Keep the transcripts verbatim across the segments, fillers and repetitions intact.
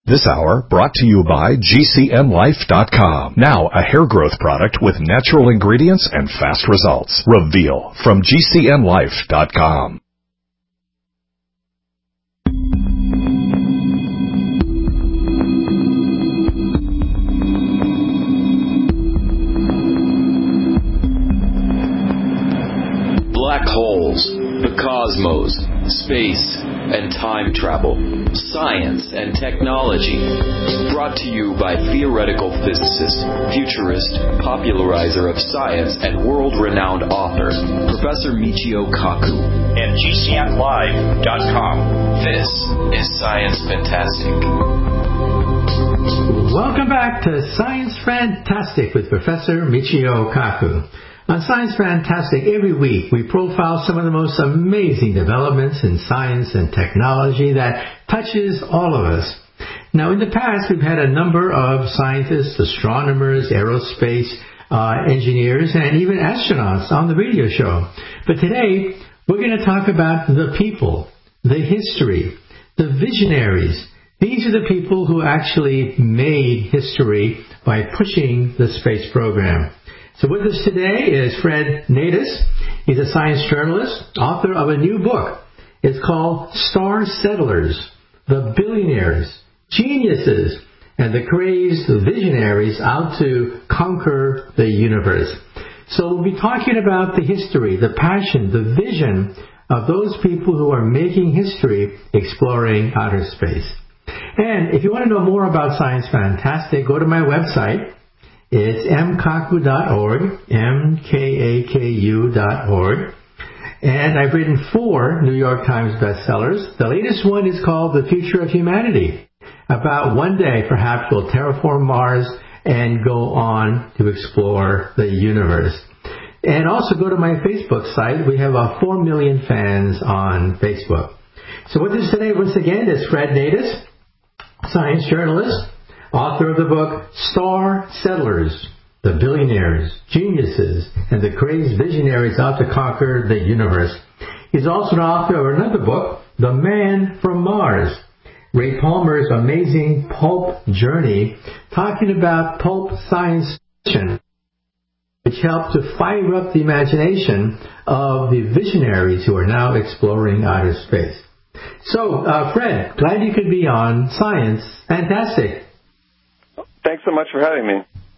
This hour brought to you by G C N Life dot com. Now a hair growth product with natural ingredients and fast results. Reveal from G C N Life dot com. Black holes, the cosmos, space, and time travel, science and technology. Brought to you by theoretical physicist, futurist, popularizer of science, and world-renowned author, Professor Michio Kaku. And G C N Live dot com. This is Science Fantastic. Welcome back to Science Fantastic with Professor Michio Kaku. On Science Fantastic, every week we profile some of the most amazing developments in science and technology that touches all of us. Now, in the past, we've had a number of scientists, astronomers, aerospace uh, engineers, and even astronauts on the radio show. But today, we're going to talk about the people, the history, the visionaries. These are the people who actually made history by pushing the space program. So with us today is Fred Natus. He's a science journalist, author of a new book. It's called Star Settlers, The Billionaires, Geniuses, and the Crazed Visionaries Out to Conquer the Universe. So we'll be talking about the history, the passion, the vision of those people who are making history exploring outer space. And if you want to know more about Science Fantastic, go to my website. It's m kaku dot org, M K A K U dot org. And I've written four New York Times bestsellers. The latest one is called The Future of Humanity. About one day, perhaps, we'll terraform Mars and go on to explore the universe. And also go to my Facebook site. We have uh, four million fans on Facebook. So with us today, once again, is Fred Natus, science journalist, author of the book Star Settlers, The Billionaires, Geniuses, and the Crazed Visionaries Out to Conquer the Universe. He's also an author of another book, The Man from Mars, Ray Palmer's amazing pulp journey, talking about pulp science fiction, which helped to fire up the imagination of the visionaries who are now exploring outer space. So, uh, Fred, glad you could be on Science Fantastic. Thanks so much for having me.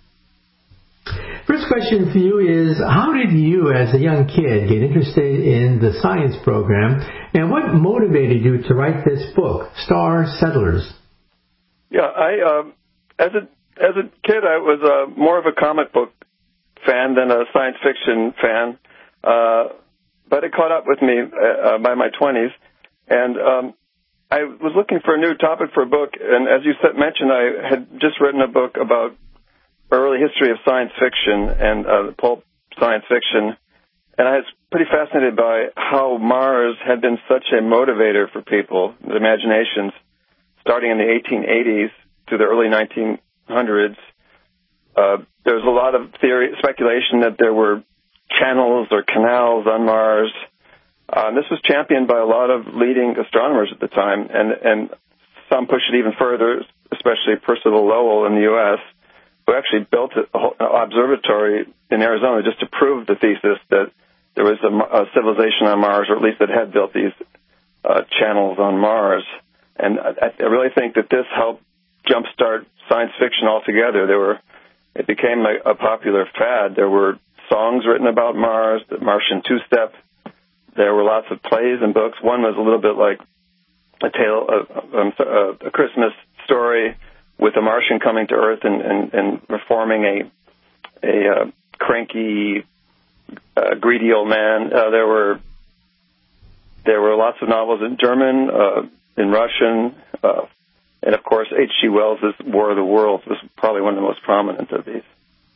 First question for you is, how did you, as a young kid, get interested in the science program, and what motivated you to write this book, Star Settlers? Yeah, I uh, as a as a kid, I was uh, more of a comic book fan than a science fiction fan, uh, but it caught up with me uh, by my twenties, and um, I was looking for a new topic for a book, and as you said, mentioned, I had just written a book about early history of science fiction and uh, pulp science fiction, and I was pretty fascinated by how Mars had been such a motivator for people, their imaginations, starting in the eighteen eighties to the early nineteen hundreds. Uh, there was a lot of theory, speculation that there were channels or canals on Mars. Uh, this was championed by a lot of leading astronomers at the time, and, and some pushed it even further, especially Percival Lowell in the U S, who actually built an observatory in Arizona just to prove the thesis that there was a, a civilization on Mars, or at least that had built these uh, channels on Mars. And I, I really think that this helped jumpstart science fiction altogether. There were, it became a, a popular fad. There were songs written about Mars, the Martian Two-Step. There were lots of plays and books. One was a little bit like a tale of um, a Christmas story with a Martian coming to Earth and, and, and reforming a a uh, cranky, uh, greedy old man. Uh, there were there were lots of novels in German, uh, in Russian, uh, and of course H G Wells' War of the Worlds was probably one of the most prominent of these.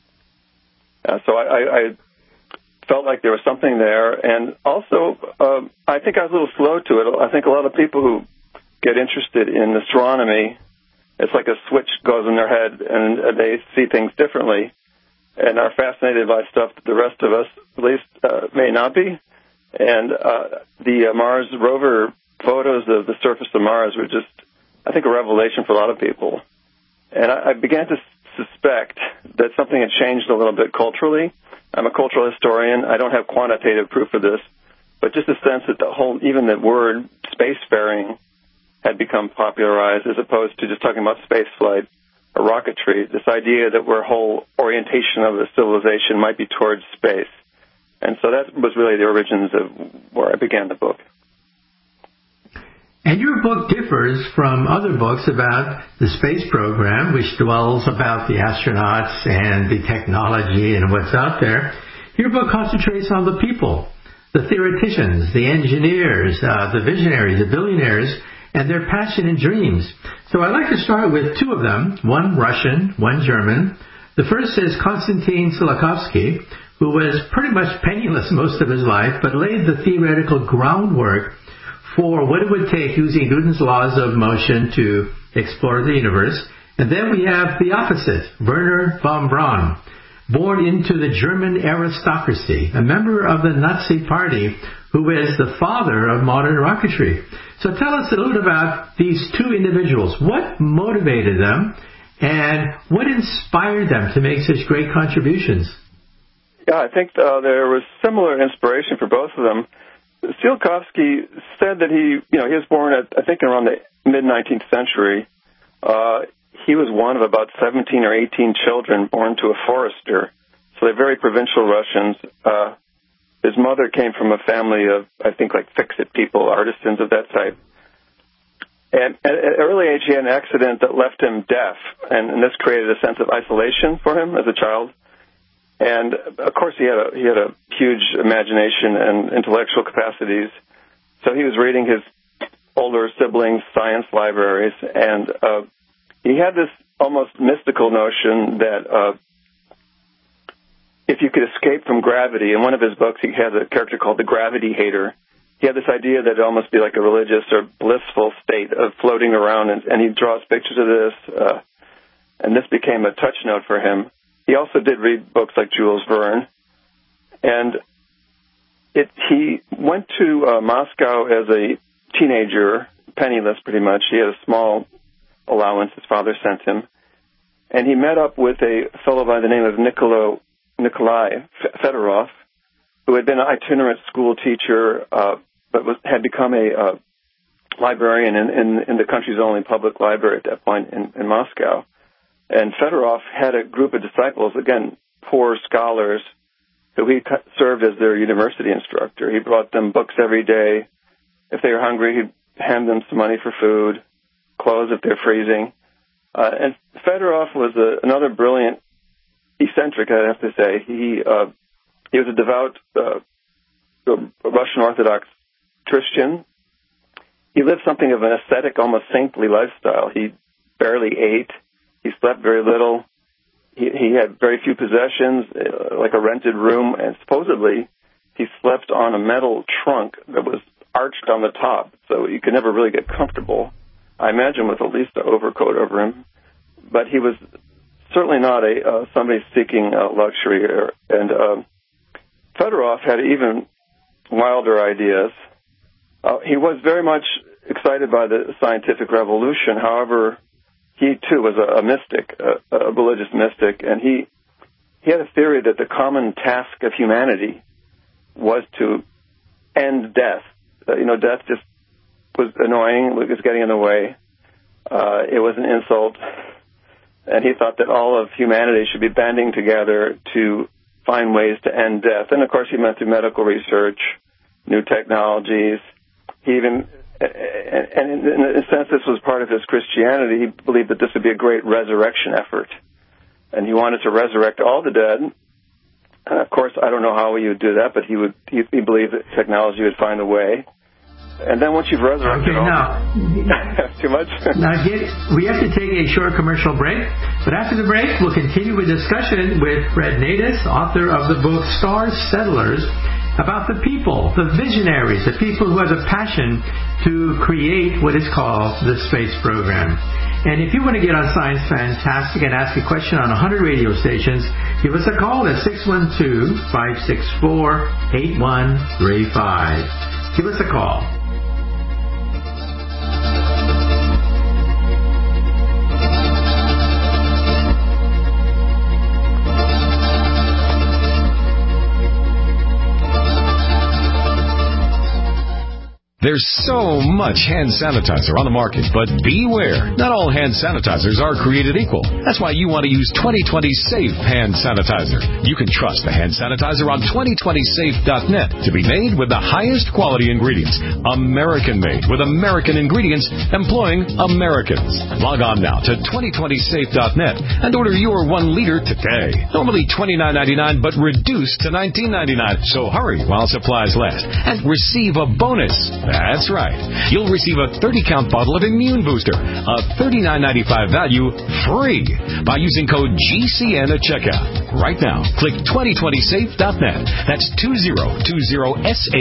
Uh, so I, I, I felt like there was something there, and also uh, I think I was a little slow to it. I think a lot of people who get interested in astronomy, it's like a switch goes in their head, and they see things differently and are fascinated by stuff that the rest of us, at least, uh, may not be. And uh, the uh, Mars rover photos of the surface of Mars were just I think, a revelation for a lot of people. And I, I began to suspect that something had changed a little bit culturally. I'm a cultural historian. I don't have quantitative proof of this, but just a sense that the whole, even the word spacefaring had become popularized as opposed to just talking about space flight or rocketry. This idea that our whole orientation of the civilization might be towards space. And so that was really the origins of where I began the book. And your book differs from other books about the space program, which dwells about the astronauts and the technology and what's out there. Your book concentrates on the people, the theoreticians, the engineers, uh, the visionaries, the billionaires, and their passion and dreams. So I'd like to start with two of them, one Russian, one German. The first is Konstantin Tsiolkovsky, who was pretty much penniless most of his life, but laid the theoretical groundwork for what it would take using Newton's laws of motion to explore the universe. And then we have the opposite, Wernher von Braun, born into the German aristocracy, a member of the Nazi Party, who is the father of modern rocketry. So tell us a little bit about these two individuals. What motivated them, and what inspired them to make such great contributions? Yeah, I think uh, there was similar inspiration for both of them. Tsiolkovsky said that he, you know, he was born at, I think, around the mid-nineteenth century. Uh, he was one of about seventeen or eighteen children born to a forester. So they're very provincial Russians. Uh, his mother came from a family of, I think, like fix-it people, artisans of that type. And at an early age, he had an accident that left him deaf, and, and this created a sense of isolation for him as a child. And of course, he had a he had a huge imagination and intellectual capacities. So he was reading his older siblings' science libraries, and uh, he had this almost mystical notion that uh, if you could escape from gravity, in one of his books, he has a character called the Gravity Hater. He had this idea that it almost be like a religious or blissful state of floating around, and, and he draws pictures of this, uh, and this became a touch note for him. He also did read books like Jules Verne, and it, he went to uh, Moscow as a teenager, penniless pretty much. He had a small allowance his father sent him, and he met up with a fellow by the name of Nikolai, Nikolai Fedorov, who had been an itinerant school teacher, uh, but was, had become a uh, librarian in, in, in the country's only public library at that point in, in Moscow. And Fedorov had a group of disciples, again, poor scholars, who he served as their university instructor. He brought them books every day. If they were hungry, he'd hand them some money for food, clothes if they're freezing. Uh, and Fedorov was a, another brilliant eccentric, I have to say. He uh, he was a devout uh, Russian Orthodox Christian. He lived something of an ascetic, almost saintly lifestyle. He barely ate. He slept very little. He, he had very few possessions, uh, like a rented room, and supposedly he slept on a metal trunk that was arched on the top, so you could never really get comfortable. I imagine with at least an overcoat over him. But he was certainly not a uh, somebody seeking uh, luxury. Or, and uh, Fedorov had even wilder ideas. Uh, he was very much excited by the scientific revolution. However, he, too, was a, a mystic, a, a religious mystic, and he he had a theory that the common task of humanity was to end death. Uh, you know, death just was annoying, it was getting in the way. Uh, it was an insult. And he thought that all of humanity should be banding together to find ways to end death. And, of course, he went through medical research, new technologies. He even... And in a sense, this was part of his Christianity. He believed that this would be a great resurrection effort. And he wanted to resurrect all the dead. And of course, I don't know how he would do that, but he would. He, he believed that technology would find a way. And then once you've resurrected okay, all... now, too much? Now, get, we have to take a short commercial break. But after the break, we'll continue a discussion with Fred Natus, author of the book Star Settlers, about the people, the visionaries, the people who have the passion to create what is called the space program. And if you want to get on Science Fantastic and ask a question on one hundred radio stations, give us a call at six one two, five six four, eight one three five. Give us a call. There's so much hand sanitizer on the market, but beware. Not all hand sanitizers are created equal. That's why you want to use twenty twenty Safe Hand Sanitizer. You can trust the hand sanitizer on twenty twenty safe dot net to be made with the highest quality ingredients. American-made with American ingredients employing Americans. Log on now to twenty twenty safe dot net and order your one liter today. Normally twenty-nine ninety-nine, but reduced to nineteen ninety-nine. So hurry while supplies last and receive a bonus. That's right. You'll receive a thirty count bottle of Immune Booster, a thirty-nine ninety-five value, free by using code G C N at checkout. Right now, click twenty twenty safe dot net. That's two zero two zero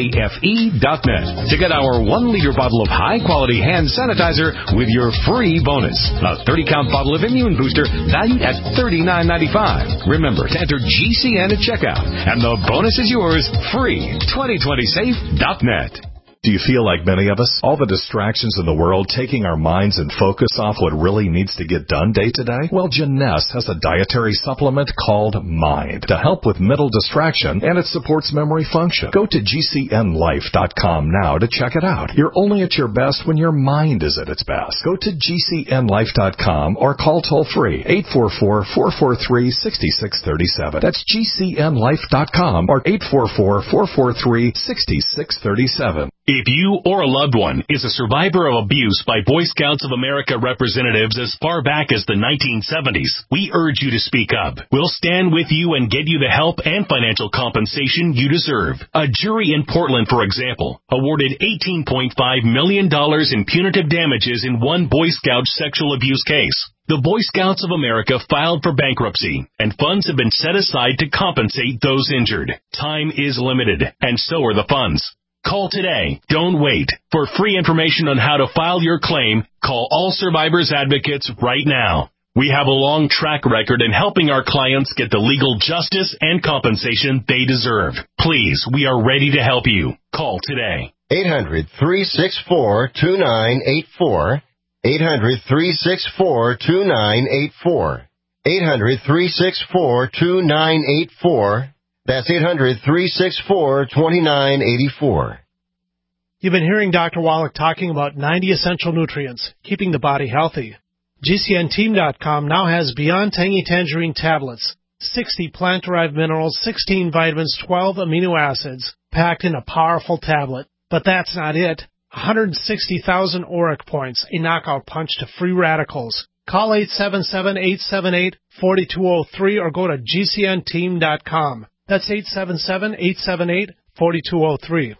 safe dot net to get our one liter bottle of high-quality hand sanitizer with your free bonus. A thirty count bottle of Immune Booster valued at thirty-nine ninety-five. Remember to enter G C N at checkout, and the bonus is yours free. twenty twenty safe dot net. Do you feel like many of us? All the distractions in the world taking our minds and focus off what really needs to get done day to day? Well, Jeunesse has a dietary supplement called Mind to help with mental distraction, and it supports memory function. Go to G C N life dot com now to check it out. You're only at your best when your mind is at its best. Go to G C N life dot com or call toll-free eight four four, four four three, six six three seven. That's G C N life dot com or eight four four, four four three, six six three seven. If you or a loved one is a survivor of abuse by Boy Scouts of America representatives as far back as the nineteen seventies, we urge you to speak up. We'll stand with you and get you the help and financial compensation you deserve. A jury in Portland, for example, awarded eighteen point five million dollars in punitive damages in one Boy Scout sexual abuse case. The Boy Scouts of America filed for bankruptcy, and funds have been set aside to compensate those injured. Time is limited, and so are the funds. Call today. Don't wait. For free information on how to file your claim, call All Survivors Advocates right now. We have a long track record in helping our clients get the legal justice and compensation they deserve. Please, we are ready to help you. Call today. eight hundred, three six four, two nine eight four. eight hundred, three six four, two nine eight four. eight hundred, three six four, two nine eight four. That's eight hundred, three six four, two nine eight four. You've been hearing Doctor Wallach talking about ninety essential nutrients, keeping the body healthy. G C N team dot com now has Beyond Tangy Tangerine tablets, sixty plant-derived minerals, sixteen vitamins, twelve amino acids, packed in a powerful tablet. But that's not it. one hundred sixty thousand auric points, a knockout punch to free radicals. Call eight seven seven, eight seven eight, four two zero three or go to G C N team dot com. That's eight seven seven, eight seven eight, four two zero three.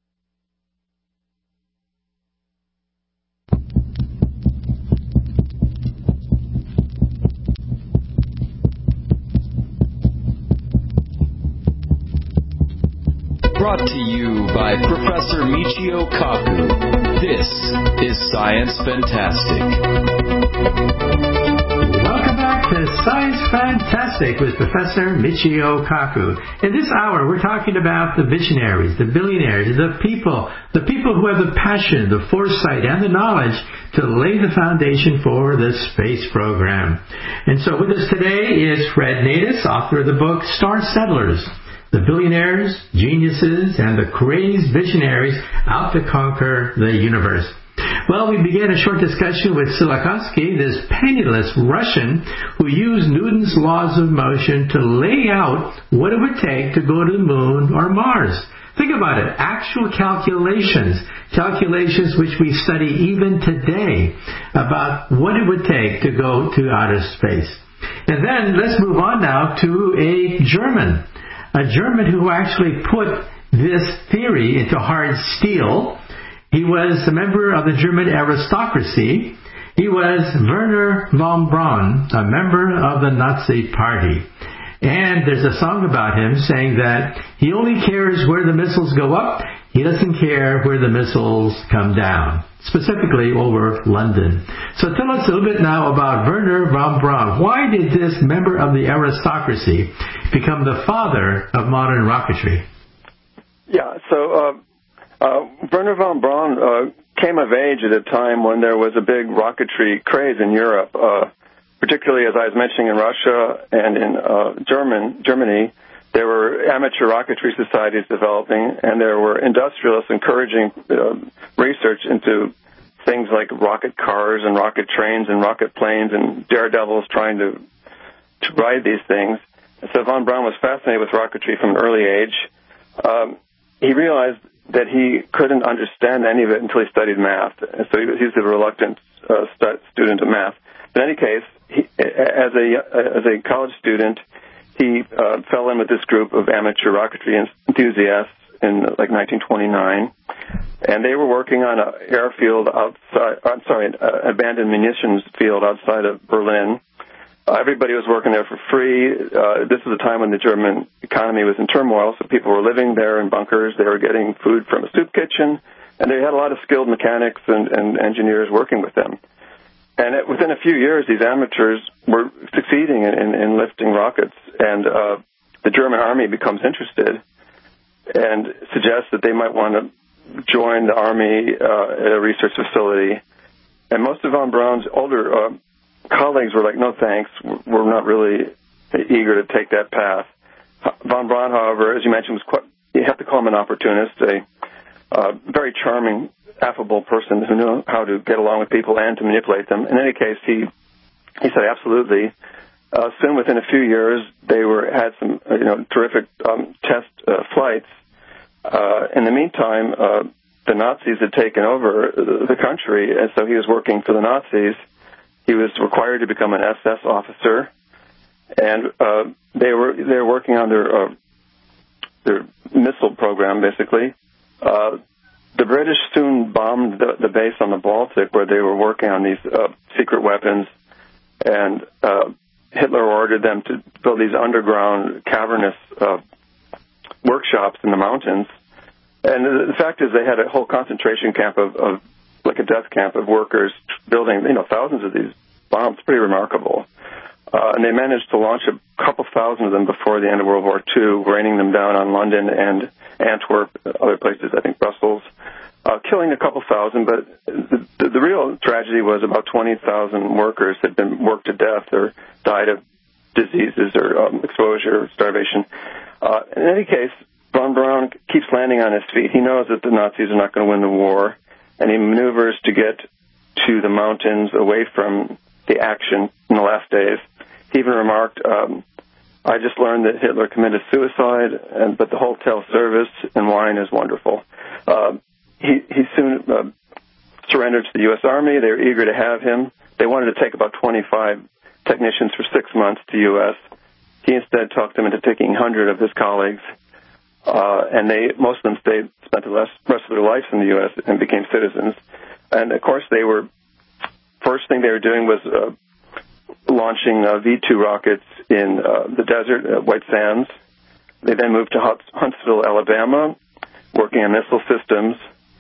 Brought to you by Professor Michio Kaku. This is Science Fantastic. Welcome back to Science Fantastic with Professor Michio Kaku. In this hour, we're talking about the visionaries, the billionaires, the people, the people who have the passion, the foresight, and the knowledge to lay the foundation for the space program. And so with us today is Fred Natus, author of the book Star Settlers: The Billionaires, Geniuses, and the Crazed Visionaries Out to Conquer the Universe. Well, we began a short discussion with Tsiolkovsky, this penniless Russian who used Newton's laws of motion to lay out what it would take to go to the moon or Mars. Think about it. Actual calculations, calculations which we study even today about what it would take to go to outer space. And then let's move on now to a German. A German who actually put this theory into hard steel. He was a member of the German aristocracy. He was Wernher von Braun, a member of the Nazi Party. And there's a song about him saying that he only cares where the missiles go up. He doesn't care where the missiles come down, specifically over London. So tell us a little bit now about Wernher von Braun. Why did this member of the aristocracy become the father of modern rocketry? Yeah, so uh, uh, Wernher von Braun uh, came of age at a time when there was a big rocketry craze in Europe, uh, particularly, as I was mentioning, in Russia and in uh, German, Germany. there were amateur rocketry societies developing, and there were industrialists encouraging uh, research into things like rocket cars and rocket trains and rocket planes and daredevils trying to to ride these things. And so von Braun was fascinated with rocketry from an early age. Um, he realized that he couldn't understand any of it until he studied math. And so he was, he was a reluctant uh, stu- student of math. In any case, he, as a as a college student, he uh, fell in with this group of amateur rocketry enthusiasts in like nineteen twenty-nine, and they were working on an airfield outside. I'm sorry, an abandoned munitions field outside of Berlin. Uh, everybody was working there for free. Uh, this was a time when the German economy was in turmoil, so people were living there in bunkers. They were getting food from a soup kitchen, and they had a lot of skilled mechanics and, and engineers working with them. And it, within a few years, these amateurs were succeeding in, in, in lifting rockets, and uh, the German army becomes interested and suggests that they might want to join the army uh, at a research facility. And most of von Braun's older uh, colleagues were like, no thanks, we're not really eager to take that path. Von Braun, however, as you mentioned, was quite, you have to call him an opportunist, a uh, very charming, affable person who knew how to get along with people and to manipulate them. In any case, he he said absolutely. Uh, soon, within a few years, they were had some uh, you know terrific um, test uh, flights. Uh, in the meantime, uh, the Nazis had taken over the country, and so he was working for the Nazis. He was required to become an S S officer, and uh, they were they were working on their uh, their missile program. Basically, uh, the British soon bombed the, the base on the Baltic where they were working on these uh, secret weapons, and uh, Hitler ordered them to build these underground cavernous uh, workshops in the mountains. And the, the fact is, they had a whole concentration camp of, of like a death camp of workers building, you know, thousands of these bombs. Pretty remarkable. Uh, and they managed to launch a couple thousand of them before the end of World War Two, raining them down on London and Antwerp, other places, I think Brussels, uh, killing a couple thousand. But the, the, the real tragedy was about twenty thousand workers had been worked to death or died of diseases or um, exposure or starvation. Uh, in any case, von Braun keeps landing on his feet. He knows that the Nazis are not going to win the war, and he maneuvers to get to the mountains away from the action in the last days. He even remarked, um, I just learned that Hitler committed suicide, and, but the hotel service and wine is wonderful. Uh, he, he soon uh, surrendered to the U S Army. They were eager to have him. They wanted to take about twenty-five technicians for six months to U S He instead talked them into taking one hundred of his colleagues, uh, and they most of them stayed, spent the rest, rest of their lives in the U S and became citizens. And, of course, they were first thing they were doing was uh, launching uh, V two rockets in uh, the desert, uh, White Sands. They then moved to Huntsville, Alabama, working on missile systems.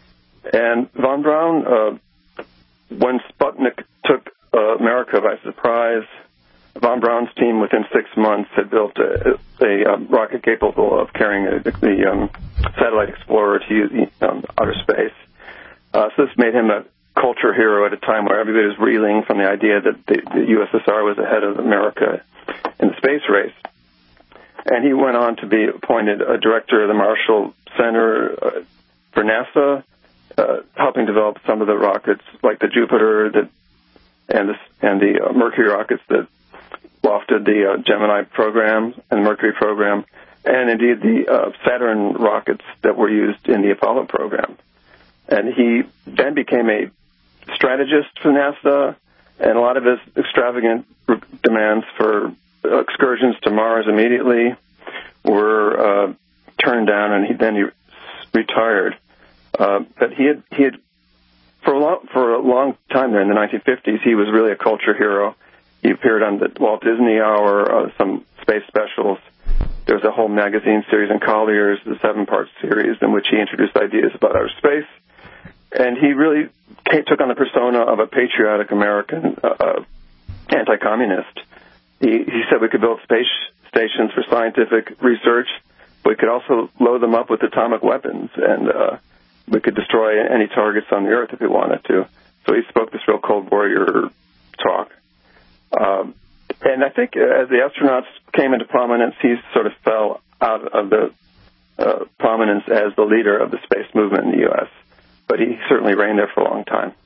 And von Braun, uh, when Sputnik took uh, America by surprise, von Braun's team within six months had built a, a, a rocket capable of carrying a, the um, satellite explorer to um, outer space. Uh, so this made him a culture hero at a time where everybody was reeling from the idea that the, the U S S R was ahead of America in the space race. And he went on to be appointed a director of the Marshall Center uh, for NASA, uh, helping develop some of the rockets like the Jupiter that, and the, and the uh, Mercury rockets that lofted the uh, Gemini program and the Mercury program, and indeed the uh, Saturn rockets that were used in the Apollo program. And he then became a strategist for NASA, and a lot of his extravagant demands for excursions to Mars immediately were uh, turned down, and he, then he retired. Uh, but he had, he had for a long, for a long time there in the nineteen fifties, he was really a culture hero. He appeared on the Walt Disney Hour, uh, some space specials. There was a whole magazine series in Collier's, the seven-part series, in which he introduced ideas about outer space. And he really came, took on the persona of a patriotic American uh, anti-communist. He, he said we could build space stations for scientific research, but we could also load them up with atomic weapons, and uh, we could destroy any targets on the Earth if we wanted to. So he spoke this real Cold Warrior talk. Um, and I think as the astronauts came into prominence, he sort of fell out of the uh, prominence as the leader of the space movement in the U S, but he certainly reigned there for a long time.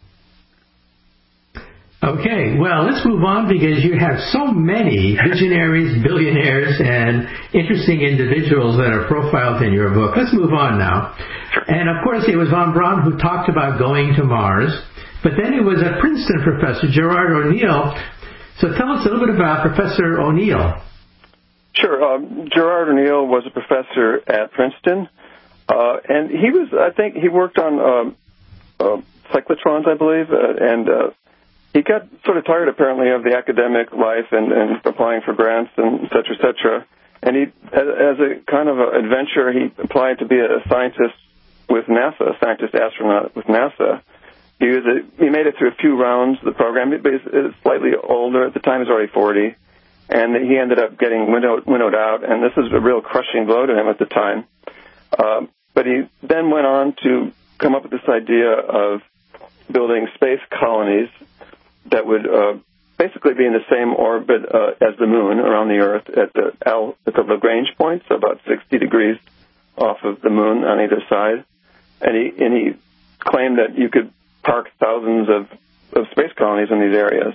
Okay, well, let's move on because you have so many visionaries, billionaires, and interesting individuals that are profiled in your book. Let's move on now. And, of course, it was von Braun who talked about going to Mars, but then it was a Princeton professor, Gerard O'Neill. So tell us a little bit about Professor O'Neill. Sure. Um, Gerard O'Neill was a professor at Princeton, uh, and he was, I think, he worked on um, uh, cyclotrons, I believe, uh, and uh, he got sort of tired, apparently, of the academic life and, and applying for grants and et cetera, et cetera. And he, as, as a kind of an adventure, he applied to be a scientist with NASA, a scientist astronaut with NASA. He was a, he made it through a few rounds of the program. He was slightly older at the time; he was already forty, and he ended up getting winnowed, winnowed out. And this was a real crushing blow to him at the time. Uh, but he then went on to come up with this idea of building space colonies that would uh, basically be in the same orbit uh, as the Moon around the Earth at the L, at the Lagrange points, so about sixty degrees off of the Moon on either side. And he and he claimed that you could park thousands of, of space colonies in these areas.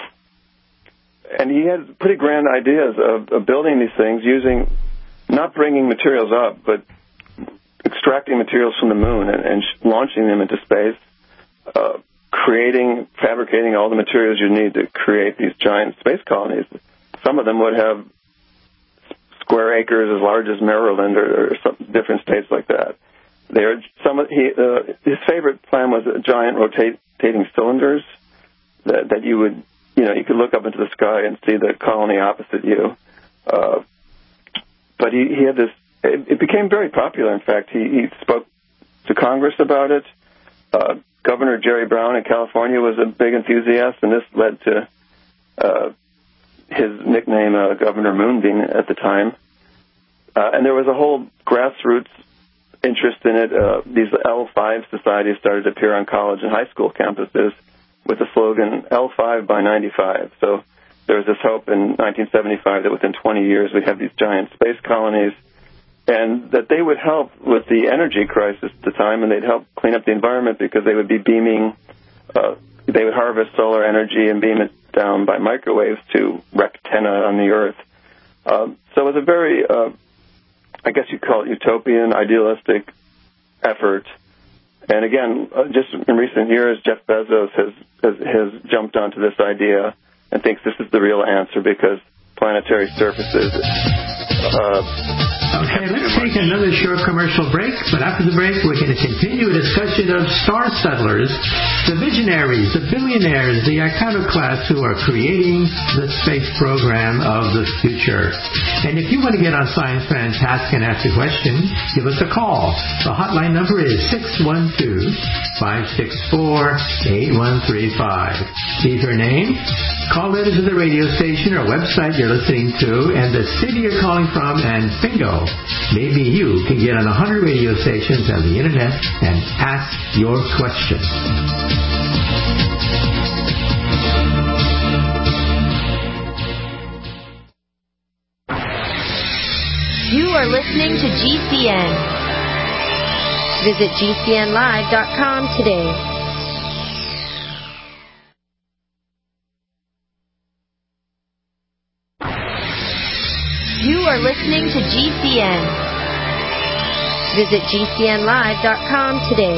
And he had pretty grand ideas of, of building these things using, not bringing materials up, but extracting materials from the Moon and, and launching them into space, uh, creating, fabricating all the materials you need to create these giant space colonies. Some of them would have square acres as large as Maryland or, or some different states like that. There, some of he, uh, his favorite plan was giant rotating cylinders that, that you would, you know, you could look up into the sky and see the colony opposite you. Uh, but he, he had this. It, it became very popular. In fact, he, he spoke to Congress about it. Uh, Governor Jerry Brown in California was a big enthusiast, and this led to uh, his nickname, uh, Governor Moonbeam, at the time. Uh, and there was a whole grassroots interest in it. Uh, these L five societies started to appear on college and high school campuses with the slogan L five by ninety-five. So there was this hope in nineteen seventy-five that within twenty years we'd have these giant space colonies, and that they would help with the energy crisis at the time, and they'd help clean up the environment because they would be beaming, uh, they would harvest solar energy and beam it down by microwaves to rectenna on the Earth. Uh, so it was a very, uh, I guess you'd call it utopian, idealistic effort. And again, uh, just in recent years, Jeff Bezos has, has, has jumped onto this idea and thinks this is the real answer because planetary surfaces... Uh, Okay, let's take another short commercial break, but after the break, we're going to continue a discussion of star settlers, the visionaries, the billionaires, the iconoclasts who are creating the space program of the future. And if you want to get on Science Fantastic and ask a question, give us a call. The hotline number is six one two, five six four, eight one three five. Leave your name, call letters to the radio station or website you're listening to, and the city you're calling from, and bingo. Maybe you can get on one hundred radio stations on the internet and ask your question. You are listening to G C N. Visit G C N live dot com today. You are listening to G C N. Visit G C N live dot com today.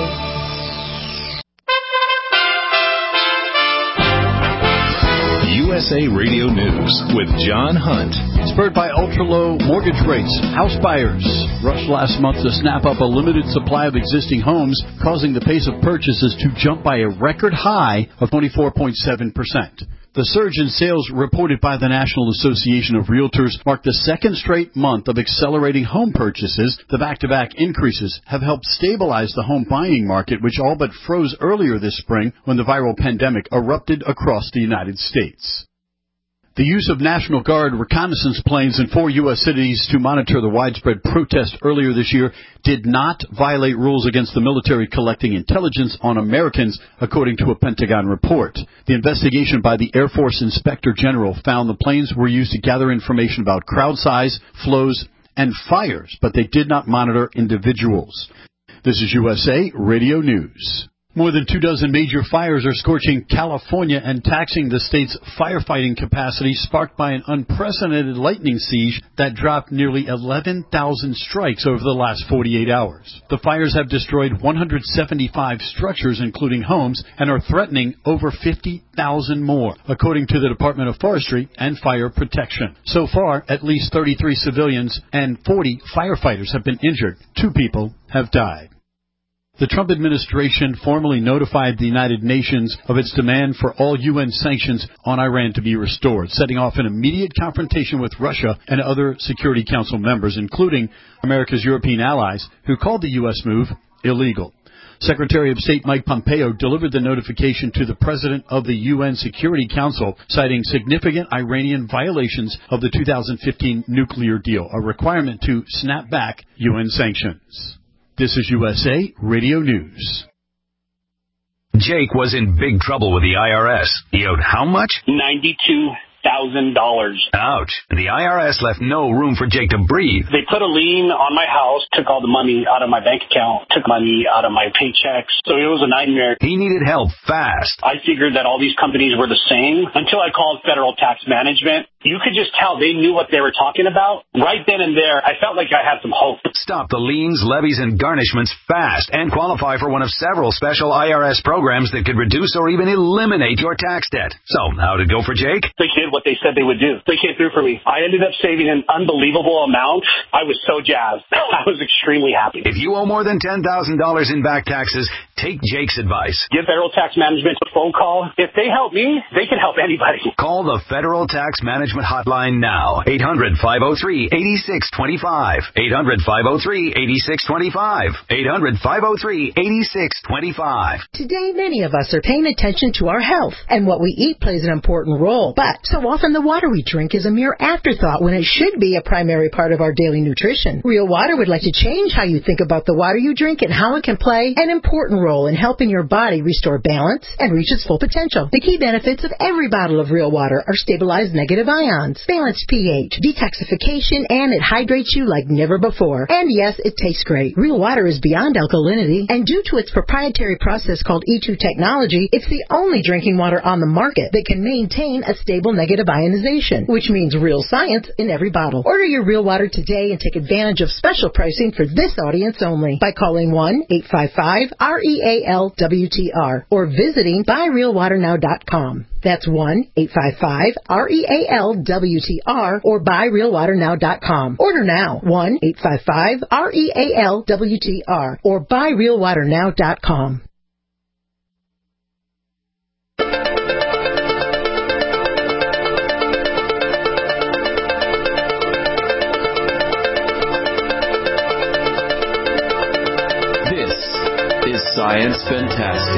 U S A Radio News with John Hunt. Spurred by ultra-low mortgage rates, house buyers rushed last month to snap up a limited supply of existing homes, causing the pace of purchases to jump by a record high of twenty-four point seven percent. The surge in sales reported by the National Association of Realtors marked the second straight month of accelerating home purchases. The back-to-back increases have helped stabilize the home buying market, which all but froze earlier this spring when the viral pandemic erupted across the United States. The use of National Guard reconnaissance planes in four U S cities to monitor the widespread protest earlier this year did not violate rules against the military collecting intelligence on Americans, according to a Pentagon report. The investigation by the Air Force Inspector General found the planes were used to gather information about crowd size, flows, and fires, but they did not monitor individuals. This is U S A Radio News. More than two dozen major fires are scorching California and taxing the state's firefighting capacity, sparked by an unprecedented lightning siege that dropped nearly eleven thousand strikes over the last forty-eight hours. The fires have destroyed one hundred seventy-five structures, including homes, and are threatening over fifty thousand more, according to the Department of Forestry and Fire Protection. So far, at least thirty-three civilians and forty firefighters have been injured. Two people have died. The Trump administration formally notified the United Nations of its demand for all U N sanctions on Iran to be restored, setting off an immediate confrontation with Russia and other Security Council members, including America's European allies, who called the U S move illegal. Secretary of State Mike Pompeo delivered the notification to the President of the U N Security Council, citing significant Iranian violations of the two thousand fifteen nuclear deal, a requirement to snap back U N sanctions. This is U S A Radio News. Jake was in big trouble with the I R S. He owed how much? ninety-two thousand dollars. Ouch. The I R S left no room for Jake to breathe. They put a lien on my house, took all the money out of my bank account, took money out of my paychecks. So it was a nightmare. He needed help fast. I figured that all these companies were the same until I called Federal Tax Management. You could just tell they knew what they were talking about. Right then and there, I felt like I had some hope. Stop the liens, levies, and garnishments fast and qualify for one of several special I R S programs that could reduce or even eliminate your tax debt. So, how'd it go for Jake? They did what they said they would do. They came through for me. I ended up saving an unbelievable amount. I was so jazzed. I was extremely happy. If you owe more than ten thousand dollars in back taxes, take Jake's advice. Give Federal Tax Management a phone call. If they help me, they can help anybody. Call the Federal Tax Management hotline now. eight hundred, five oh three, eight six two five. eight hundred, five oh three, eight six two five. eight hundred, five oh three, eight six two five. Today, many of us are paying attention to our health, and what we eat plays an important role. But so often the water we drink is a mere afterthought when it should be a primary part of our daily nutrition. Real Water would like to change how you think about the water you drink and how it can play an important role in helping your body restore balance and reach its full potential. The key benefits of every bottle of Real Water are stabilized negative ions, balanced pH, detoxification, and it hydrates you like never before. And yes, it tastes great. Real Water is beyond alkalinity, and due to its proprietary process called E two technology, it's the only drinking water on the market that can maintain a stable negative ionization, which means real science in every bottle. Order your Real Water today and take advantage of special pricing for this audience only by calling one eight five five R E A L W T R or visiting buy real water now dot com. That's one eight five five R E A L W T R or buy real water now dot com. Order now, one eight five five R E A L W T R or buy real water now dot com. Science Fantastic.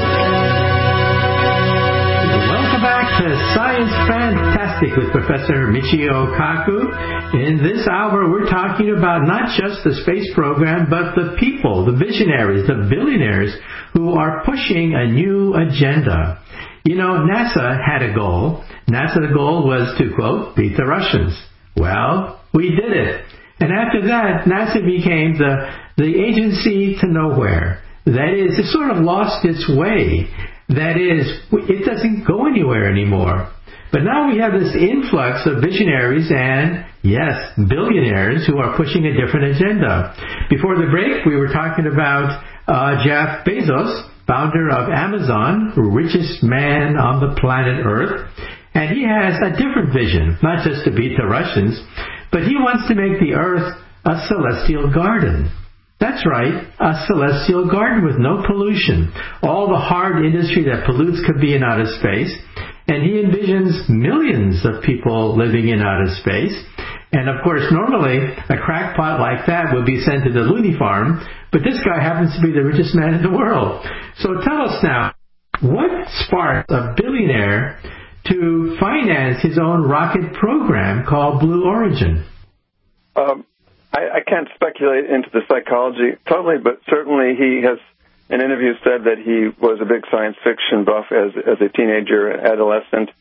Welcome back to Science Fantastic with Professor Michio Kaku. In this hour, we're talking about not just the space program, but the people, the visionaries, the billionaires who are pushing a new agenda. You know, NASA had a goal. NASA, the goal was to, quote, beat the Russians. Well, we did it. And after that, NASA became the, the agency to nowhere. That is, it sort of lost its way. That is, it doesn't go anywhere anymore. But now we have this influx of visionaries and, yes, billionaires who are pushing a different agenda. Before the break, we were talking about uh, Jeff Bezos, founder of Amazon, richest man on the planet Earth. And he has a different vision, not just to beat the Russians, but he wants to make the Earth a celestial garden. That's right, a celestial garden with no pollution. All the hard industry that pollutes could be in outer space. And he envisions millions of people living in outer space. And of course, normally, a crackpot like that would be sent to the loony farm. But this guy happens to be the richest man in the world. So tell us now, what sparked a billionaire to finance his own rocket program called Blue Origin? Um. I, I can't speculate into the psychology totally, but certainly he has, in interviews, said that he was a big science fiction buff as as a teenager, adolescent,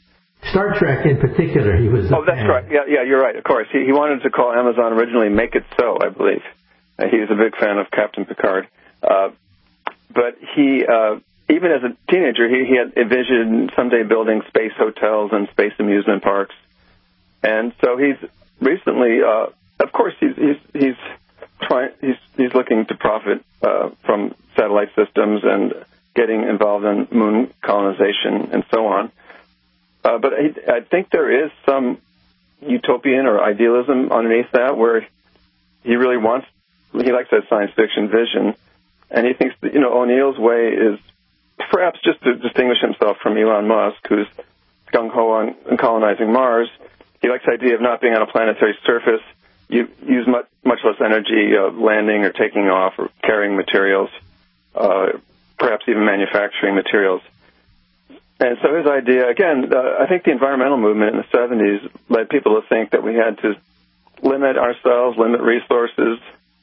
Star Trek in particular, he was the Oh, that's fan. right. Yeah, yeah, you're right, of course. He, he wanted to call Amazon originally Make It So, I believe. Uh, he was a big fan of Captain Picard. Uh, but he, uh, even as a teenager, he, he had envisioned someday building space hotels and space amusement parks. And so he's recently, uh, of course, he's, he's, he's trying, he's, he's looking to profit, uh, from satellite systems and getting involved in moon colonization and so on. Uh, but I, I think there is some utopian or idealism underneath that, where he really wants, he likes that science fiction vision, and he thinks that, you know, O'Neill's way is perhaps just to distinguish himself from Elon Musk, who's gung-ho on, on colonizing Mars. He likes the idea of not being on a planetary surface. You use much, much less energy uh, landing or taking off or carrying materials, uh, perhaps even manufacturing materials. And so his idea, again, uh, I think the environmental movement in the seventies led people to think that we had to limit ourselves, limit resources,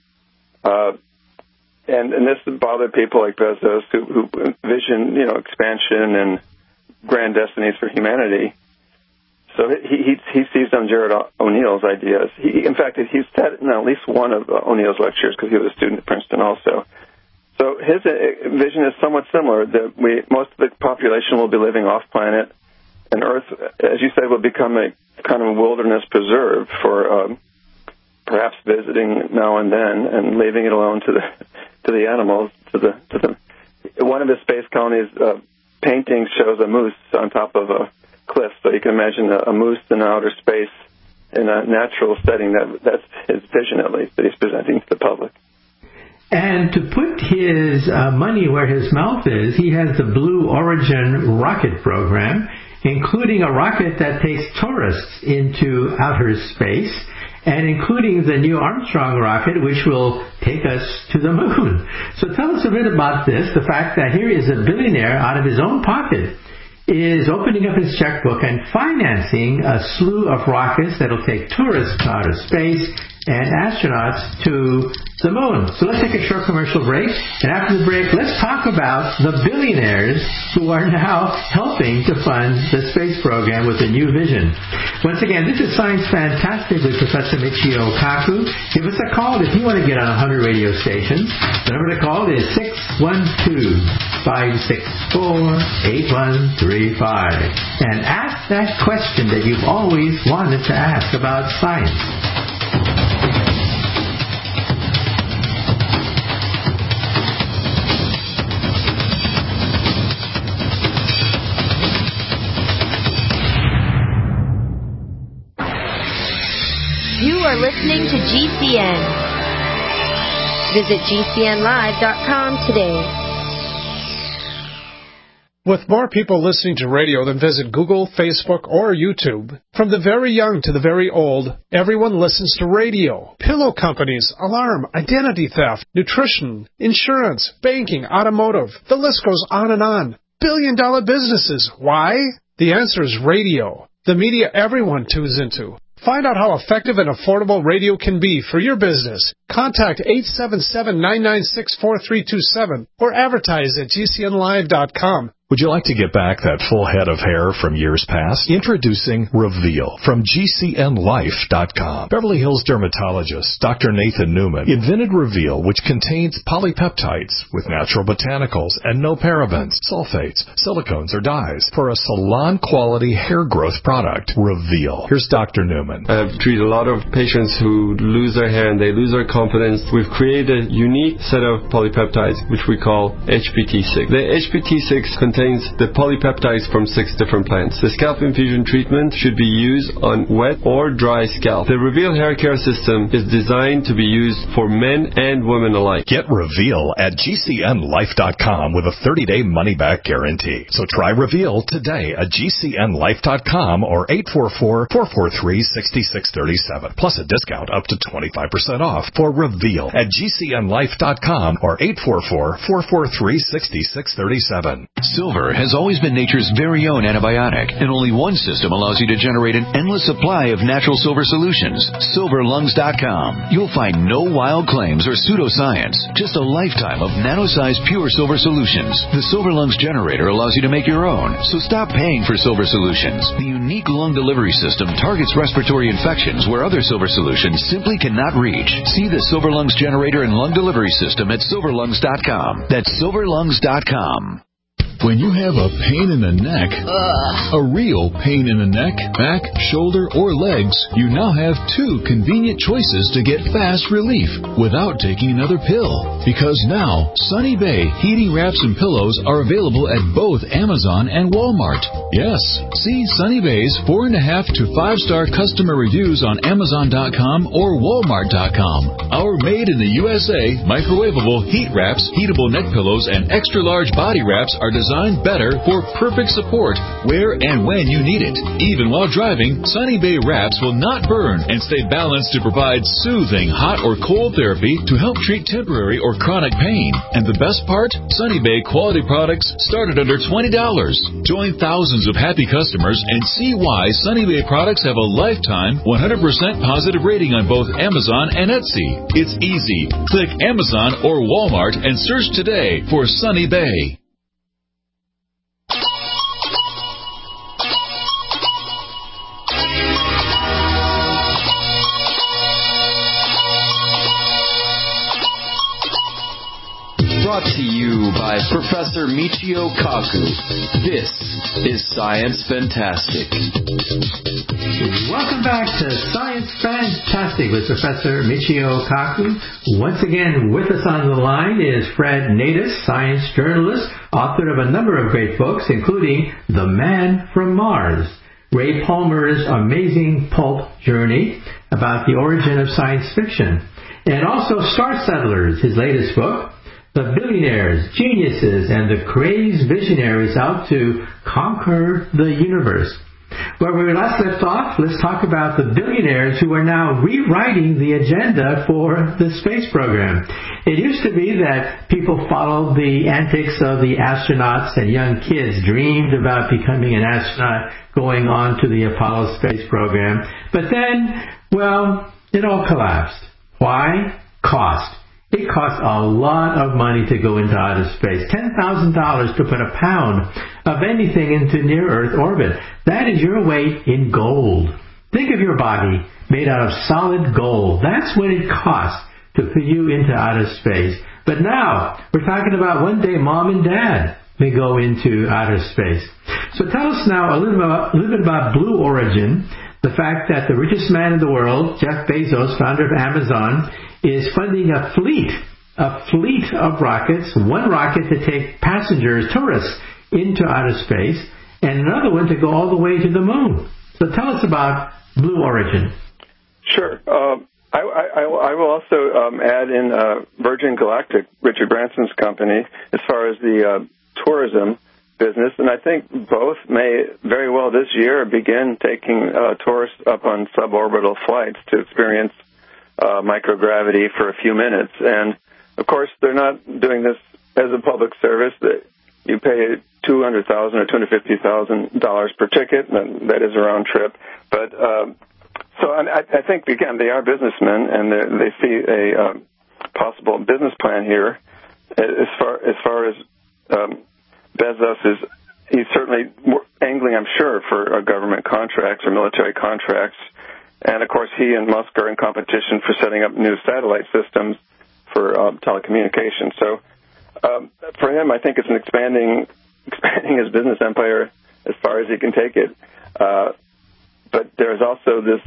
uh, and, and this bothered people like Bezos who, who envision, you know, expansion and grand destinies for humanity. So he he, he seized on Jared O'Neill's ideas. He, in fact, he's said in at least one of O'Neill's lectures, because he was a student at Princeton also. So his vision is somewhat similar, that we, most of the population will be living off-planet, and Earth, as you said, will become a kind of a wilderness preserve for um, perhaps visiting now and then, and leaving it alone to the to the animals. To the to the one of his space colonies uh, paintings shows a moose on top of a cliff, so you can imagine a, a moose in outer space in a natural setting. That that's his vision, at least, that he's presenting to the public. And to put his uh, money where his mouth is, he has the Blue Origin rocket program, including a rocket that takes tourists into outer space, and including the Neil Armstrong rocket, which will take us to the moon. So tell us a bit about this, the fact that here is a billionaire out of his own pocket is opening up his checkbook and financing a slew of rockets that will take tourists to outer space and astronauts to the moon. So let's take a short commercial break, and after the break, let's talk about the billionaires who are now helping to fund the space program with a new vision. Once again, this is Science Fantastic with Professor Michio Kaku. Give us a call if you want to get on one hundred radio stations. The number to call is six one two, five six four, eight one three five. And ask that question that you've always wanted to ask about science. You are listening to G C N. Visit G C N live dot com today. With more people listening to radio than visit Google, Facebook, or YouTube, from the very young to the very old, everyone listens to radio. Pillow companies, alarm, identity theft, nutrition, insurance, banking, automotive. The list goes on and on. Billion dollar businesses. Why? The answer is radio. The media everyone tunes into. Find out how effective and affordable radio can be for your business. Contact eight seven seven, nine nine six, four three two seven or advertise at G C N live dot com. Would you like to get back that full head of hair from years past? Introducing Reveal from G C N life dot com. Beverly Hills dermatologist Doctor Nathan Newman invented Reveal, which contains polypeptides with natural botanicals and no parabens, sulfates, silicones, or dyes for a salon-quality hair growth product. Reveal. Here's Doctor Newman. I've treated a lot of patients who lose their hair and they lose their confidence. We've created a unique set of polypeptides, which we call H P T six. The H P T six contains the polypeptides from six different plants. The scalp infusion treatment should be used on wet or dry scalp. The Reveal hair care system is designed to be used for men and women alike. Get Reveal at G C N life dot com with a thirty-day money-back guarantee. So try Reveal today at G C N life dot com or eight four four, four four three, six six three seven. Plus a discount up to twenty-five percent off for Reveal at G C N life dot com or eight four four, four four three, six six three seven. Silver Silver has always been nature's very own antibiotic, and only one system allows you to generate an endless supply of natural silver solutions. silver lungs dot com. You'll find no wild claims or pseudoscience, just a lifetime of nano-sized pure silver solutions. The Silver Lungs generator allows you to make your own, so stop paying for silver solutions. The unique lung delivery system targets respiratory infections where other silver solutions simply cannot reach. See the Silver Lungs generator and lung delivery system at silver lungs dot com. That's silver lungs dot com. When you have a pain in the neck, Ugh. a real pain in the neck, back, shoulder, or legs, you now have two convenient choices to get fast relief without taking another pill. Because now, Sunny Bay heating wraps and pillows are available at both Amazon and Walmart. Yes, see Sunny Bay's four and a half to five star customer reviews on Amazon dot com or Walmart dot com. Our made in the U S A microwavable heat wraps, heatable neck pillows, and extra large body wraps are designed Designed better for perfect support where and when you need it. Even while driving, Sunny Bay wraps will not burn and stay balanced to provide soothing hot or cold therapy to help treat temporary or chronic pain. And the best part? Sunny Bay quality products start at under twenty dollars. Join thousands of happy customers and see why Sunny Bay products have a lifetime one hundred percent positive rating on both Amazon and Etsy. It's easy. Click Amazon or Walmart and search today for Sunny Bay. Brought to you by Professor Michio Kaku. This is Science Fantastic. Welcome back to Science Fantastic with Professor Michio Kaku. Once again, with us on the line is Fred Natus, science journalist, author of a number of great books, including The Man from Mars, Ray Palmer's Amazing Pulp Journey, about the origin of science fiction, and also Star Settlers, his latest book, The Billionaires, Geniuses, and the Crazed Visionaries Out to Conquer the Universe. Where we last left off, let's talk about the billionaires who are now rewriting the agenda for the space program. It used to be that people followed the antics of the astronauts, and young kids dreamed about becoming an astronaut, going on to the Apollo space program. But then, well, it all collapsed. Why? Cost. It costs a lot of money to go into outer space. ten thousand dollars to put a pound of anything into near-Earth orbit. That is your weight in gold. Think of your body made out of solid gold. That's what it costs to put you into outer space. But now, we're talking about one day mom and dad may go into outer space. So tell us now a little bit about, a little bit about Blue Origin, the fact that the richest man in the world, Jeff Bezos, founder of Amazon, is funding a fleet, a fleet of rockets, one rocket to take passengers, tourists, into outer space, and another one to go all the way to the moon. So tell us about Blue Origin. Sure. Um, I, I, I will also um, add in uh, Virgin Galactic, Richard Branson's company, as far as the uh, tourism business, and I think both may very well this year begin taking uh, tourists up on suborbital flights to experience uh, microgravity for a few minutes. And, of course, they're not doing this as a public service. That you pay two hundred thousand dollars or two hundred fifty thousand dollars per ticket, and that is a round trip. But um, so I, I think, again, they are businessmen, and they see a um, possible business plan here as far as, far as um, Bezos is. He's certainly angling, I'm sure, for uh, government contracts or military contracts. And, of course, he and Musk are in competition for setting up new satellite systems for um, telecommunications. So um, for him, I think it's an expanding expanding his business empire as far as he can take it. Uh, but there's also this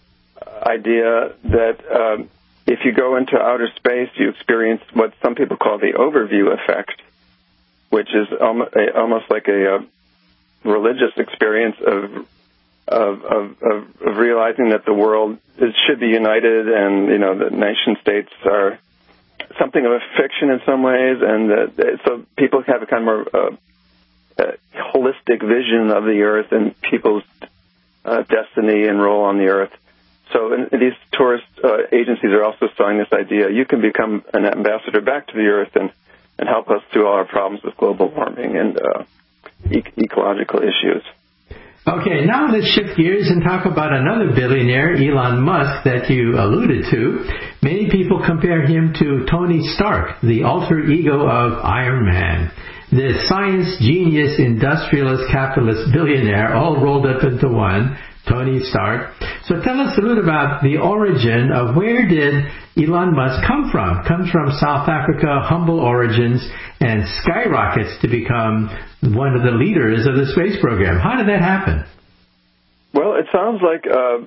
idea that um, if you go into outer space, you experience what some people call the overview effect, which is almost like a, a religious experience of Of, of, of, of realizing that the world is, should be united, and you know the nation states are something of a fiction in some ways, and that, so people have a kind of more uh, uh, holistic vision of the earth and people's uh, destiny and role on the earth. So and these tourist uh, agencies are also selling this idea: you can become an ambassador back to the earth and, and help us through all our problems with global warming and uh, e- ecological issues. Okay, now let's shift gears and talk about another billionaire, Elon Musk, that you alluded to. Many people compare him to Tony Stark, the alter ego of Iron Man. The science, genius, industrialist, capitalist, billionaire, all rolled up into one, Tony Stark. So tell us a little about the origin of where did Elon Musk come from? Comes from South Africa, humble origins, and skyrockets to become one of the leaders of the space program. How did that happen? Well, it sounds like uh,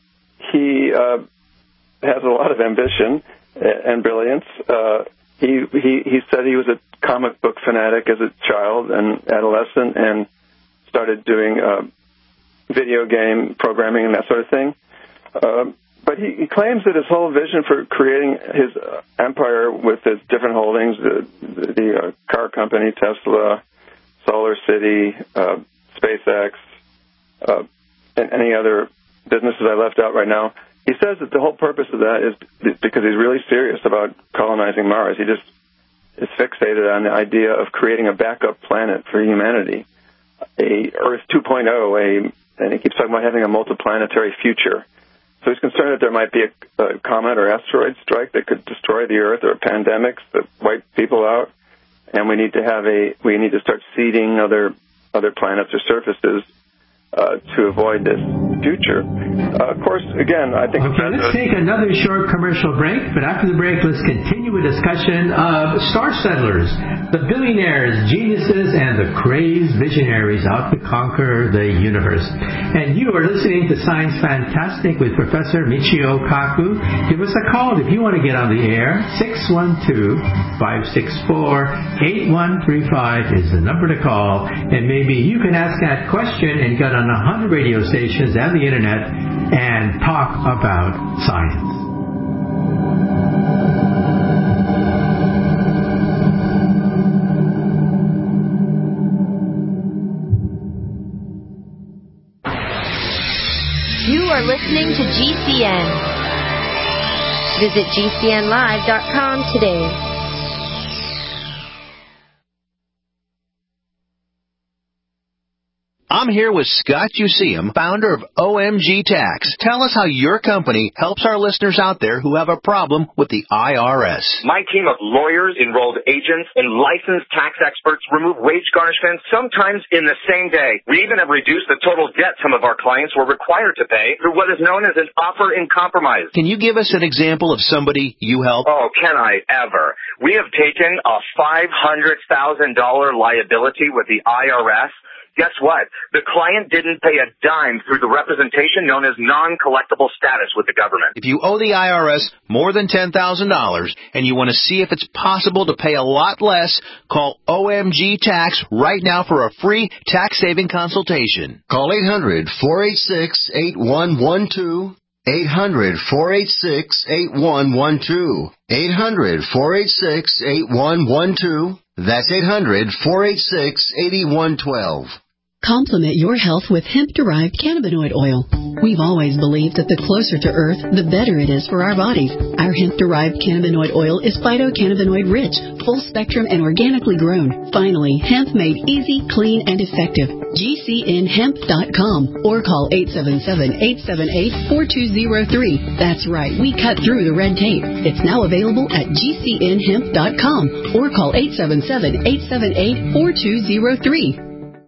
he uh, has a lot of ambition and brilliance. Uh, he, he he said he was a comic book fanatic as a child and adolescent, and started doing uh, video game programming and that sort of thing. Uh, but he, he claims that his whole vision for creating his uh, empire with his different holdings, the, the, the uh, car company, Tesla, Solar City, uh, SpaceX, uh, and any other businesses I left out right now, he says that the whole purpose of that is because he's really serious about colonizing Mars. He just is fixated on the idea of creating a backup planet for humanity, a Earth two point oh, a, and he keeps talking about having a multiplanetary future. So he's concerned that there might be a, a comet or asteroid strike that could destroy the Earth, or pandemics that wipe people out, and we need to have a we need to start seeding other other planets or surfaces uh, to avoid this future. Uh, of course, again, I think... Okay, let's take another short commercial break, but after the break, let's continue a discussion of star settlers, the billionaires, geniuses, and the crazed visionaries out to conquer the universe. And you are listening to Science Fantastic with Professor Michio Kaku. Give us a call if you want to get on the air. six one two, five six four, eight one three five is the number to call, and maybe you can ask that question and get on one hundred radio stations and the internet and talk about science. You are listening to G C N. Visit G C N live dot com today. I'm here with Scott Useum, founder of O M G Tax. Tell us how your company helps our listeners out there who have a problem with the I R S. My team of lawyers, enrolled agents, and licensed tax experts remove wage garnishments sometimes in the same day. We even have reduced the total debt some of our clients were required to pay through what is known as an offer in compromise. Can you give us an example of somebody you help? Oh, can I ever? We have taken a five hundred thousand dollars liability with the I R S. Guess what? The client didn't pay a dime through the representation known as non-collectible status with the government. If you owe the I R S more than ten thousand dollars and you want to see if it's possible to pay a lot less, call O M G Tax right now for a free tax-saving consultation. Call eight hundred, four eight six, eight one one two. eight hundred, four eight six, eight one one two. eight hundred, four eight six, eight one one two. That's eight hundred, four eight six, eight one one two. Complement your health with hemp-derived cannabinoid oil. We've always believed that the closer to Earth, the better it is for our bodies. Our hemp-derived cannabinoid oil is phytocannabinoid-rich, full-spectrum, and organically grown. Finally, hemp made easy, clean, and effective. G C N hemp dot com or call eight seven seven, eight seven eight, four two zero three. That's right, we cut through the red tape. It's now available at G C N hemp dot com or call eight seven seven, eight seven eight, four two zero three.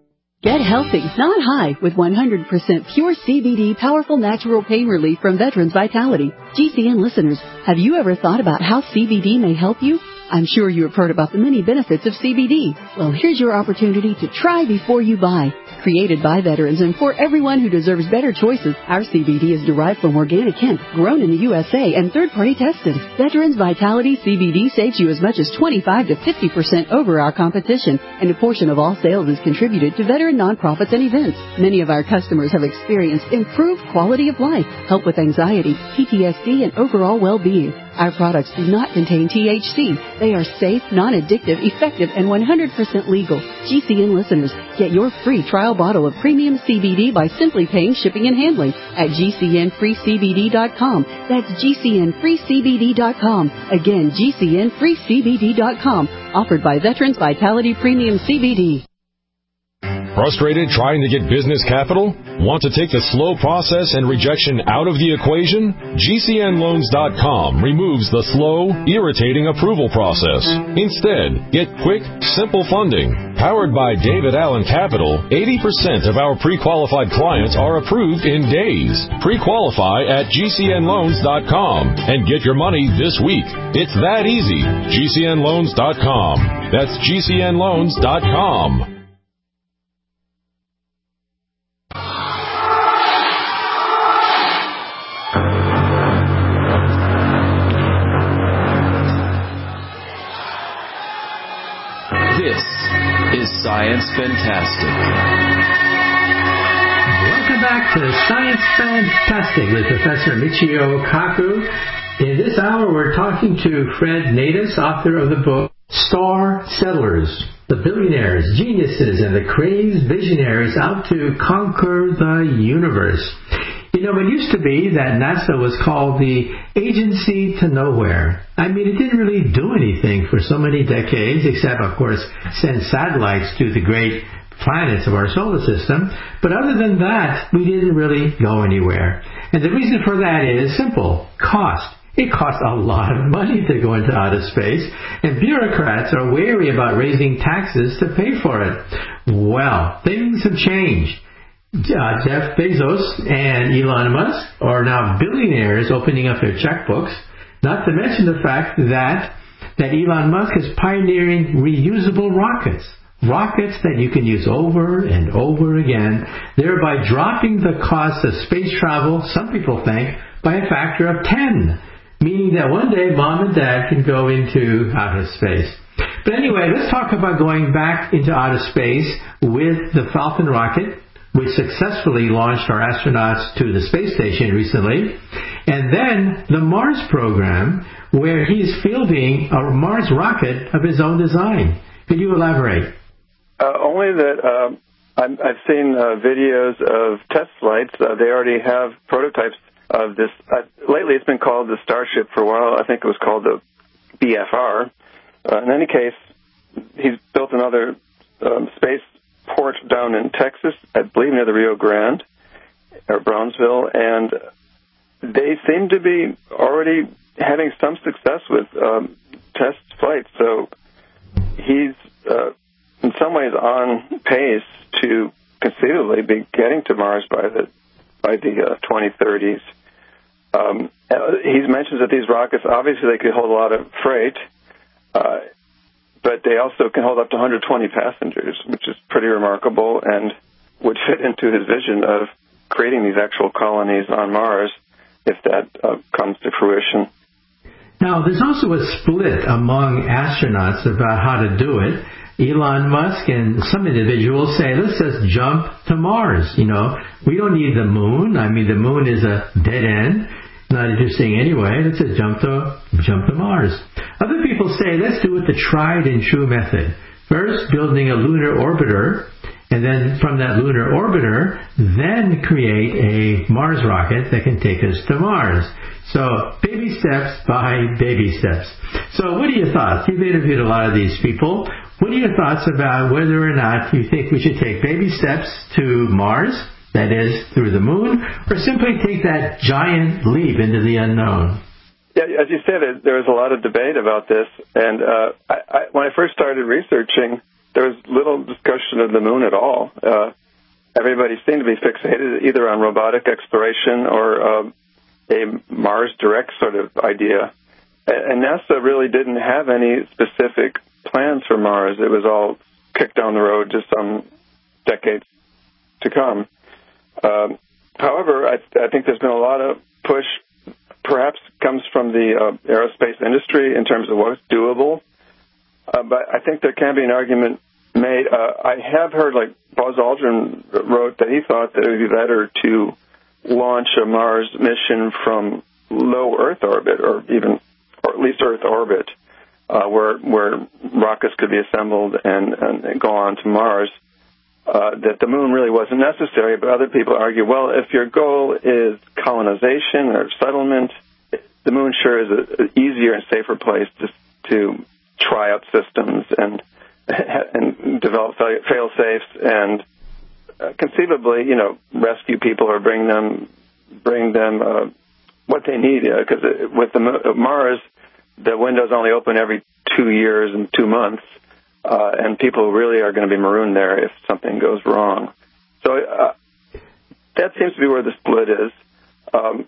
Get healthy, not high, with one hundred percent pure C B D powerful natural pain relief from Veterans Vitality. G C N listeners, have you ever thought about how C B D may help you? I'm sure you have heard about the many benefits of C B D. Well, here's your opportunity to try before you buy. Created by veterans and for everyone who deserves better choices, our C B D is derived from organic hemp, grown in the U S A and third-party tested. Veterans Vitality C B D saves you as much as twenty-five to fifty percent over our competition, and a portion of all sales is contributed to veteran nonprofits and events. Many of our customers have experienced improved quality of life, help with anxiety, P T S D, and overall well-being. Our products do not contain T H C. They are safe, non-addictive, effective, and one hundred percent legal. G C N listeners, get your free trial bottle of premium C B D by simply paying shipping and handling at G C N free C B D dot com. That's G C N free C B D dot com. Again, G C N free C B D dot com. Offered by Veterans Vitality Premium C B D. Frustrated trying to get business capital? Want to take the slow process and rejection out of the equation? G C N loans dot com removes the slow, irritating approval process. Instead, get quick, simple funding. Powered by David Allen Capital, eighty percent of our pre-qualified clients are approved in days. Pre-qualify at G C N loans dot com and get your money this week. It's that easy. G C N loans dot com. That's G C N loans dot com. This is Science Fantastic. Welcome back to Science Fantastic with Professor Michio Kaku. In this hour, we're talking to Fred Natus, author of the book Star Settlers, the billionaires, geniuses, and the crazed visionaries out to conquer the universe. You know, it used to be that NASA was called the Agency to Nowhere. I mean, it didn't really do anything for so many decades, except, of course, send satellites to the great planets of our solar system. But other than that, we didn't really go anywhere. And the reason for that is simple: cost. It costs a lot of money to go into outer space, and bureaucrats are wary about raising taxes to pay for it. Well, things have changed. Uh, Jeff Bezos and Elon Musk are now billionaires opening up their checkbooks, not to mention the fact that, that Elon Musk is pioneering reusable rockets. Rockets that you can use over and over again, thereby dropping the cost of space travel, some people think, by a factor of ten. Meaning that one day mom and dad can go into outer space. But anyway, let's talk about going back into outer space with the Falcon rocket, which successfully launched our astronauts to the space station recently. And then the Mars program, where he's fielding a Mars rocket of his own design. Could you elaborate? Uh, only that uh, I'm, I've seen uh, videos of test flights. Uh, they already have prototypes of this. Uh, lately it's been called the Starship for a while. I think it was called the B F R. Uh, in any case, he's built another um, space port down in Texas, I believe near the Rio Grande, or Brownsville, and they seem to be already having some success with um, test flights. So he's uh, in some ways on pace to conceivably be getting to Mars by the by the uh, twenty thirties. Um, he mentions that these rockets, obviously they could hold a lot of freight, uh, but they also can hold up to one hundred twenty passengers, which is pretty remarkable and would fit into his vision of creating these actual colonies on Mars if that uh, comes to fruition. Now, there's also a split among astronauts about how to do it. Elon Musk and some individuals say, let's just jump to Mars. You know, we don't need the moon. I mean, the moon is a dead end. Not interesting anyway. Let's just jump to, jump to Mars. Other people say, let's do it the tried and true method. First, building a lunar orbiter, and then from that lunar orbiter, then create a Mars rocket that can take us to Mars. So, baby steps by baby steps. So, what are your thoughts? You've interviewed a lot of these people. What are your thoughts about whether or not you think we should take baby steps to Mars, that is, through the moon, or simply take that giant leap into the unknown? Yeah, as you said, there was a lot of debate about this. And uh, I, I, when I first started researching, there was little discussion of the moon at all. Uh, everybody seemed to be fixated either on robotic exploration or uh, a Mars direct sort of idea. And NASA really didn't have any specific plans for Mars. It was all kicked down the road to some decades to come. Um, however, I, I think there's been a lot of push, perhaps comes from the uh, aerospace industry in terms of what's doable. Uh, but I think there can be an argument made. Uh, I have heard, like Buzz Aldrin wrote, that he thought that it would be better to launch a Mars mission from low Earth orbit, or even, or at least Earth orbit, uh, where where rockets could be assembled and, and go on to Mars. Uh, that the moon really wasn't necessary, but other people argue, well, if your goal is colonization or settlement, the moon sure is an easier and safer place to, to try out systems and and develop fail-safes and conceivably, you know, rescue people or bring them bring them uh, what they need. Because uh, with the Mars, the window's only open every two years and two months, uh, and people really are going to be marooned there if something goes wrong. So uh, that seems to be where the split is. Um,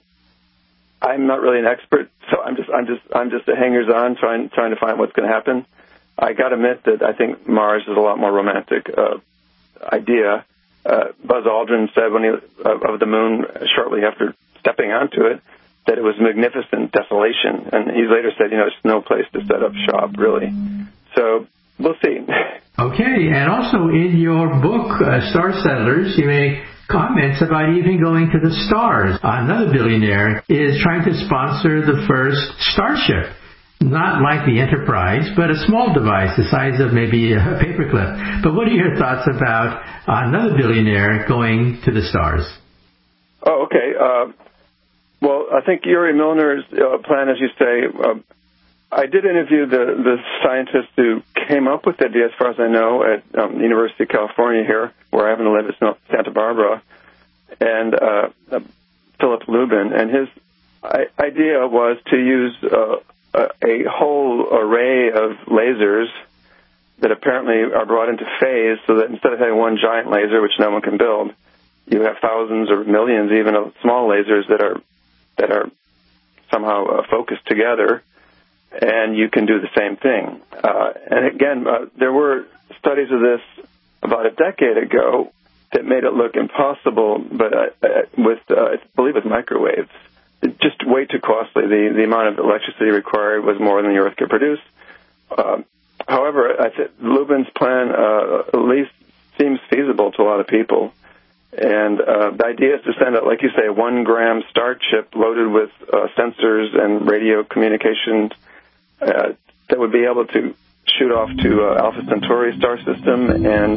I'm not really an expert, so I'm just I'm just I'm just a hangers-on trying trying to find what's going to happen. I got to admit that I think Mars is a lot more romantic uh, idea. Uh, Buzz Aldrin said when he uh, of the moon shortly after stepping onto it that it was magnificent desolation, and he later said, you know, it's no place to set up shop really. So we'll see. Okay, and also in your book, uh, Star Settlers, you make comments about even going to the stars. Another billionaire is trying to sponsor the first Starship. Not like the Enterprise, but a small device the size of maybe a paperclip. But what are your thoughts about another billionaire going to the stars? Oh, okay. Uh, well, I think Yuri Milner's uh, plan, as you say, uh, I did interview the, the scientist who came up with the idea, as far as I know, at um, the University of California here, where I happen to live at Santa Barbara, and uh, uh, Philip Lubin. And his I- idea was to use uh, a, a whole array of lasers that apparently are brought into phase, so that instead of having one giant laser, which no one can build, you have thousands or millions even of small lasers that are that are somehow uh, focused together, and you can do the same thing. Uh, and again, uh, there were studies of this about a decade ago that made it look impossible, but uh, uh, with, uh, I believe with microwaves, just way too costly. The, the amount of electricity required was more than the Earth could produce. Uh, however, I think Lubin's plan uh, at least seems feasible to a lot of people. And uh, the idea is to send out, like you say, a one-gram star chip loaded with uh, sensors and radio communications uh, that would be able to shoot off to uh, Alpha Centauri star system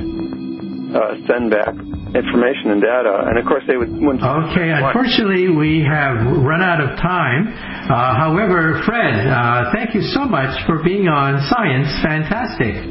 and uh, send back information and data. And, of course, they would... Okay, unfortunately, we have run out of time. Uh, however, Fred, uh, thank you so much for being on Science Fantastic.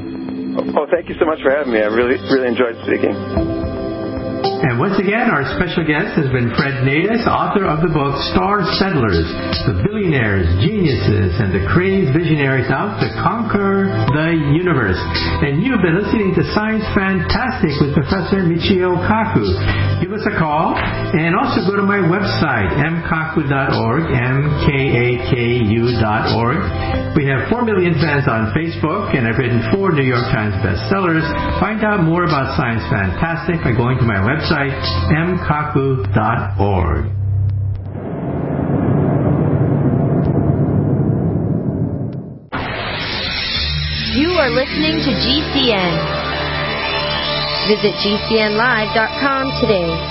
Oh, thank you so much for having me. I really, really enjoyed speaking. And once again, our special guest has been Fred Natus, author of the book Star Settlers, the billionaires, geniuses, and the creative visionaries out to conquer the universe. And you've been listening to Science Fantastic with Professor Michio Kaku. Give us a call, and also go to my website, m kaku dot org, m k a k u dot org. We have four million fans on Facebook, and I've written four New York Times bestsellers. Find out more about Science Fantastic by going to my website, m kaku dot org. You are listening to G C N. Visit G C N live dot com today.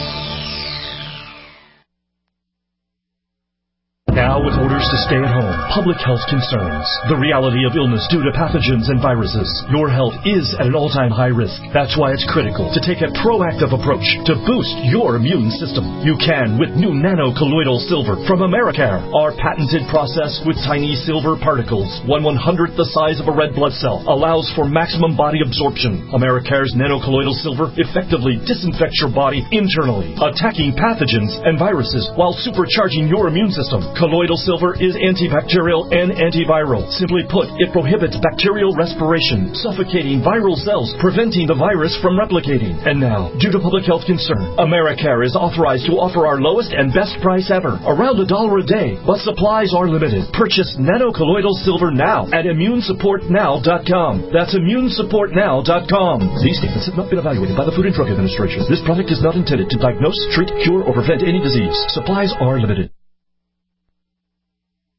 Now, with orders to stay at home, public health concerns, the reality of illness due to pathogens and viruses, your health is at an all-time high risk. That's why it's critical to take a proactive approach to boost your immune system. You can with new nano-colloidal silver from Americare. Our patented process with tiny silver particles, one one-hundredth the size of a red blood cell, allows for maximum body absorption. Americare's nano-colloidal silver effectively disinfects your body internally, attacking pathogens and viruses while supercharging your immune system. Colloidal silver is antibacterial and antiviral. Simply put, it prohibits bacterial respiration, suffocating viral cells, preventing the virus from replicating. And now, due to public health concern, Americare is authorized to offer our lowest and best price ever, around a dollar a day, but supplies are limited. Purchase nano-colloidal silver now at immune support now dot com. That's immune support now dot com. These statements have not been evaluated by the Food and Drug Administration. This product is not intended to diagnose, treat, cure, or prevent any disease. Supplies are limited.